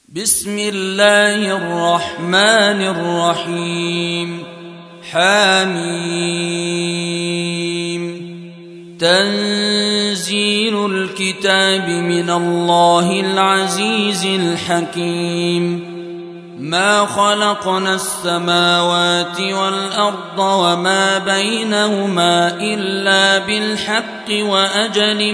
بسم الله الرحمن الرحيم. حميم. تنزيل الكتاب من الله العزيز الحكيم. ما خلقنا السماوات والأرض وما بينهما إلا بالحق وأجل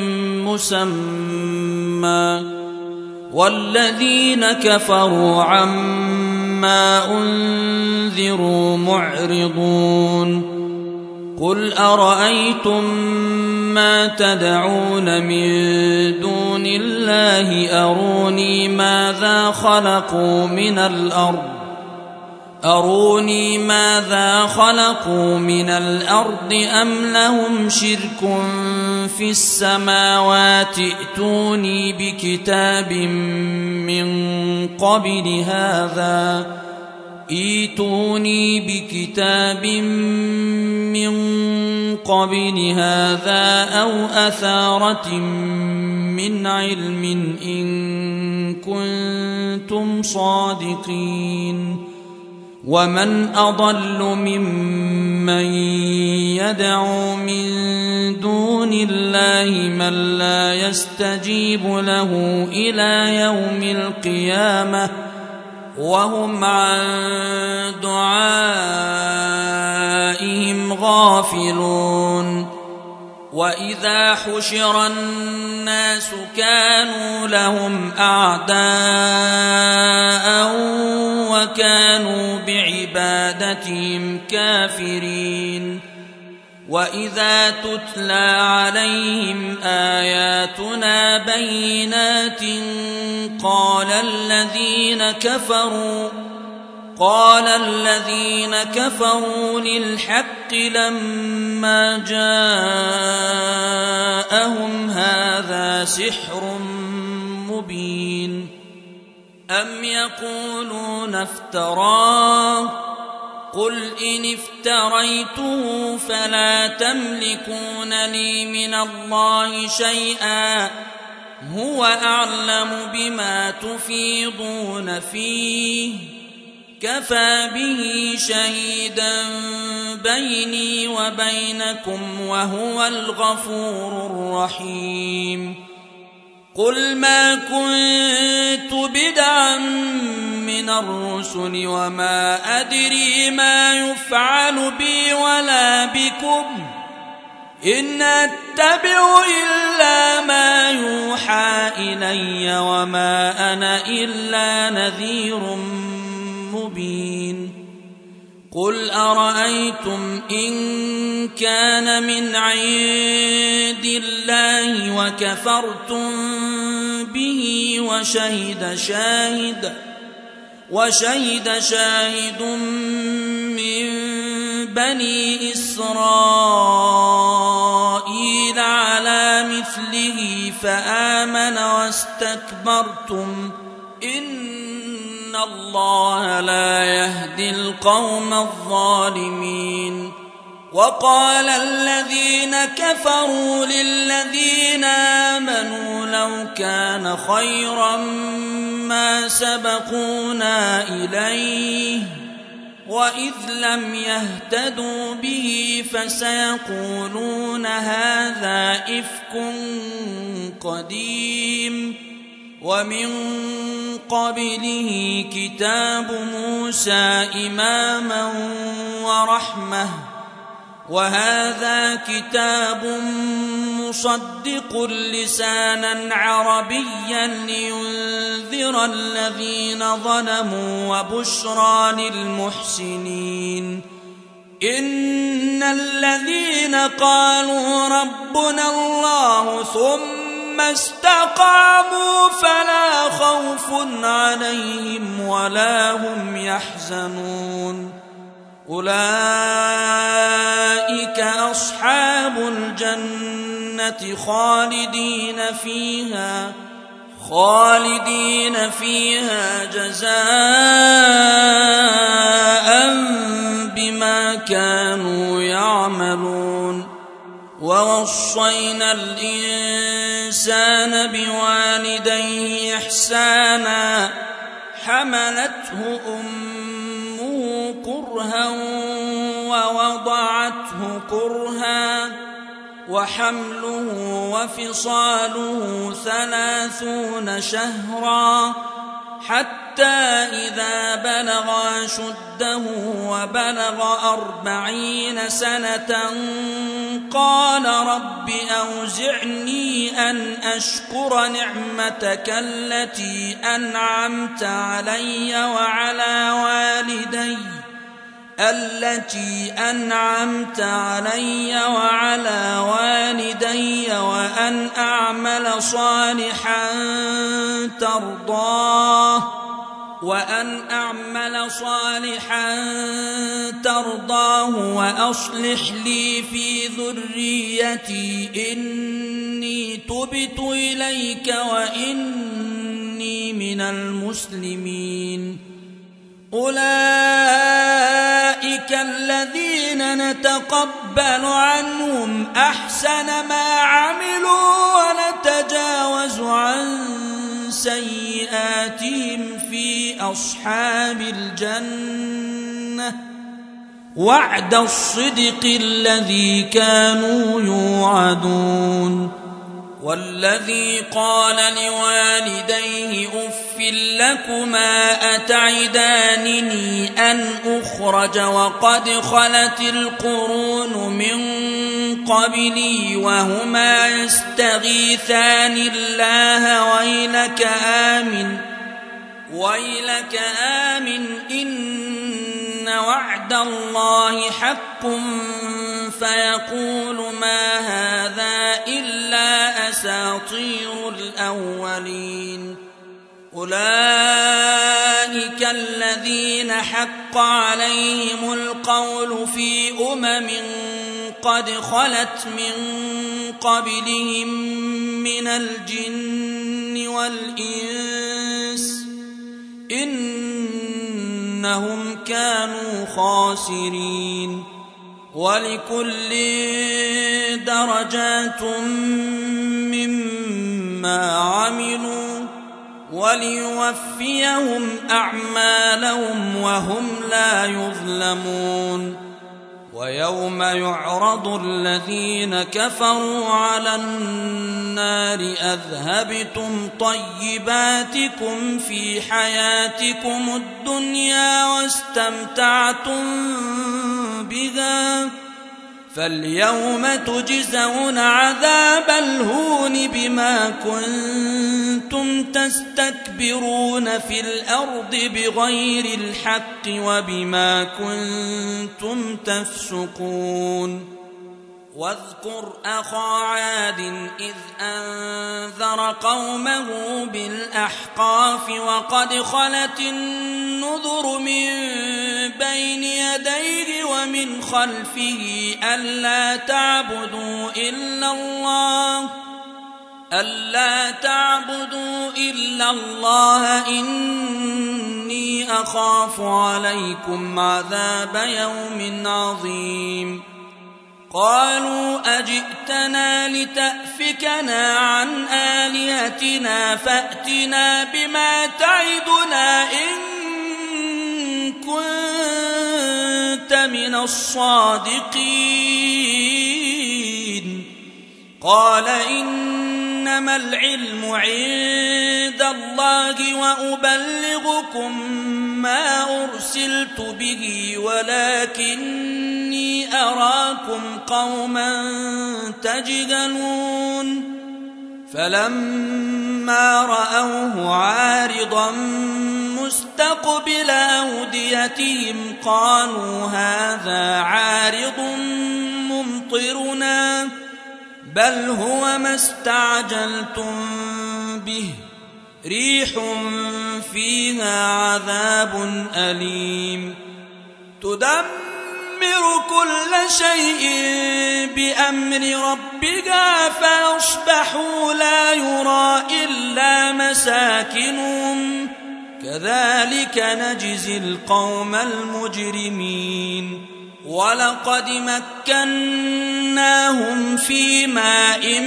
مسمى، والذين كفروا عما أنذروا معرضون. قل أرأيتم ما تدعون من دون الله أروني ماذا خلقوا من الأرض أم لهم شرك في السماوات. ائتوني بكتاب من قبل هذا أو أثارة من علم إن كنتم صادقين. ومن أضل ممن يدعو من دون الله من لا يستجيب له إلى يوم القيامة وهم عن دعائهم غافلون. وإذا حشر الناس كانوا لهم أعداء وكانوا بعبادتهم كافرين. وإذا تتلى عليهم آياتنا بينات قال الذين كفروا للحق لما جاءهم هذا سحر مبين. أم يقولون افتراه قل إن افتريته فلا تملكون لي من الله شيئا هو أعلم بما تفيضون فيه كفى به شهيدا بيني وبينكم وهو الغفور الرحيم. قل ما كنت بدعا من الرسل وما أدري ما يفعل بي ولا بكم إن أتبع إلا ما يوحى إلي وما أنا إلا نذير مبين. قل أرأيتم إن كان من عند الله وكفرتم به وشهد شاهد من بني إسرائيل على مثله فآمن واستكبرتم إن الله لا يهدي القوم الظالمين. وقال الذين كفروا للذين آمنوا لو كان خيرا ما سبقونا إليه وإذ لم يهتدوا به فسيقولون هذا إفك قديم. ومن قبله كتاب موسى إماما ورحمة وهذا كتاب مصدق لسانا عربيا لينذر الذين ظلموا وبشرى للمحسنين. إن الذين قالوا ربنا الله ثم استقاموا فلا خوف عليهم ولا هم يحزنون. أولئك أصحاب الجنة خالدين فيها جزاء بما كانوا يعملون. ووصينا الإنسان الإنسان بوالديه إحسانا حملته أمه كرها ووضعته كرها وحمله وفصاله 30 شهرا حتى إذا بلغ أشده وبلغ 40 سنة قال رب أوزعني أن أشكر نعمتك التي أنعمت علي وعلى والدي وأن أعمل صالحا ترضاه وأصلح لي في ذريتي إني تبت إليك وإني من المسلمين. أولئك الذين نتقبل عنهم أحسن ما عملوا ونتجاوز عن سيئاتهم في أصحاب الجنة وعد الصدق الذي كانوا يوعدون. والذي قال لوالديه أف لكما أتعدانني أن أخرج وقد خلت القرون من قبلي وهما يستغيثان الله ويلك آمن إن وعد الله حق فيقول ما هذا إلا أساطير الأولين. أولئك الذين حق عليهم القول في قد خلت من قبلهم من الجن والإنس إنهم كانوا خاسرين. ولكل درجات مما عملوا وليوفيهم أعمالهم وهم لا يظلمون. ويوم يعرض الذين كفروا على النار أذهبتم طيباتكم في حياتكم الدنيا واستمتعتم بها فاليوم تجزون عذاب الهون بما كنتم تستكبرون في الأرض بغير الحق وبما كنتم تفسقون. واذكر أخا عاد إذ أنذر قومه بالأحقاف وقد خلت النذر من بين يديه ومن خلفه ألا تعبدوا إلا الله إني أخاف عليكم عذاب يوم عظيم. قالوا أجئتنا لتأفكنا عن آلهتنا فأتنا بما تعدنا إن كنت من الصادقين. قال إنما العلم عند الله وأبلغكم ما أرسلت به ولكني أراكم قوما تجهلون. فلما رأوه عارضا مستقبل أوديتهم قالوا هذا عارض ممطرنا بل هو ما استعجلتم به ريح فيها عذاب أليم تدمر كل شيء بأمر ربها فأصبحوا لا يرى إلا مساكنهم كذلك نجزي القوم المجرمين. ولقد مكناهم في ماء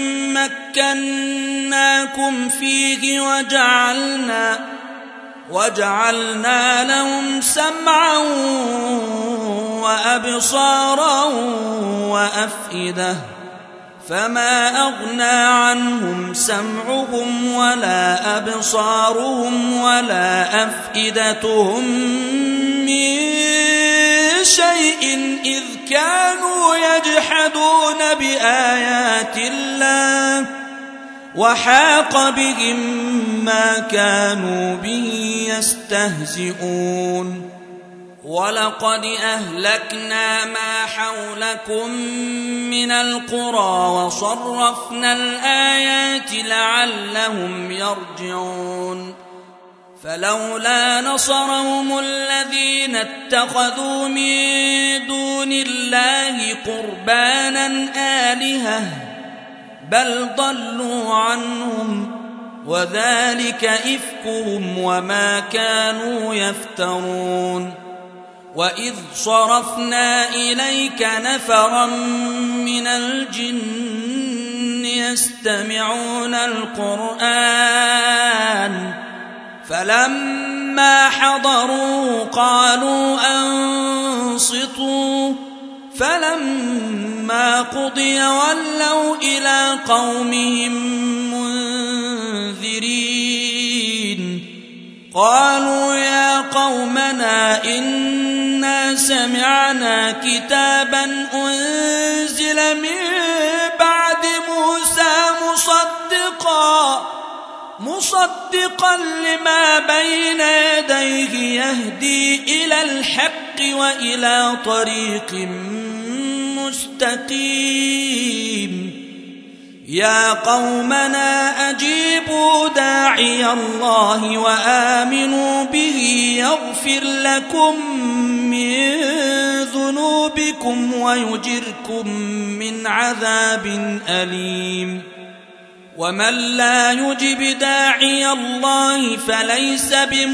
مكناكم فيه وجعلنا لهم سمعا وأبصارا وأفئدة فما أغنى عنهم سمعهم ولا أبصارهم ولا أفئدتهم من شيء إذ كانوا يجحدون بآيات الله وحاق بهم ما كانوا به يستهزئون ولقد أهلكنا ما حولكم من القرى وصرفنا الآيات لعلهم يرجعون فلولا نصرهم الذين اتخذوا من دون الله قربانا آلهة بل ضلوا عنهم وذلك إفكهم وما كانوا يفترون وإذ صرفنا إليك نفرا من الجن يستمعون القرآن فلما حضروا قالوا أنصتوا فلما قضي ولوا إلى قومهم منذرين قالوا يا قومنا إنا سمعنا كتابا أنزل من بعد موسى مصدقا لما بين يديه يهدي إلى الحق وإلى طريق مستقيم يا قومنا أجيبوا داعي الله وآمنوا به يغفر لكم من ذنوبكم ويجركم من عذاب أليم ومن لا يجب داعي الله فليس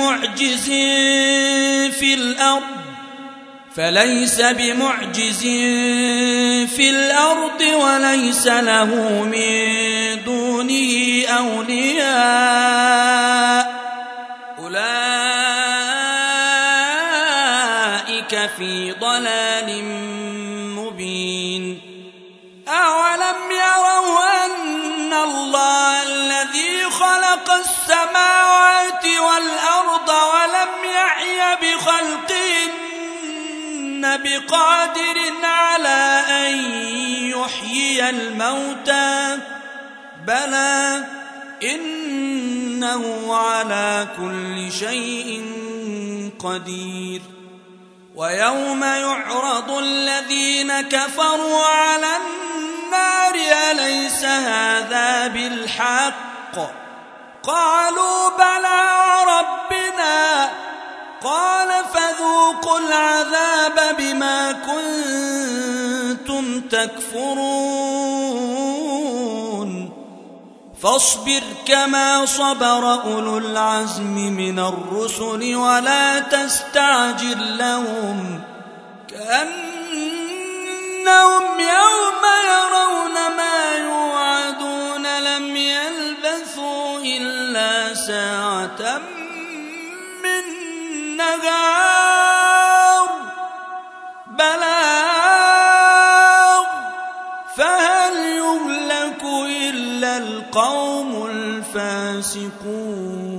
بمعجز في الأرض وليس له من دونه أولياء أولئك في ضلال مبين أولم يروا أن الله الذي خلق السماوات والأرض ولم يعي بخلقهن بقادر على أن يحيي الموتى بلى إنه على كل شيء قدير ويوم يعرض الذين كفروا على النار أليس هذا بالحق قالوا بلى ربنا قال فذوقوا العذاب بما كنتم تكفرون فاصبر كما صبر أولو العزم من الرسل ولا تستعجل لهم كأنهم يوم يرون ما يوعدون لم يلبثوا إلا ساعة من نهار بلاغ فهل يهلك إلا القوم الفاسقون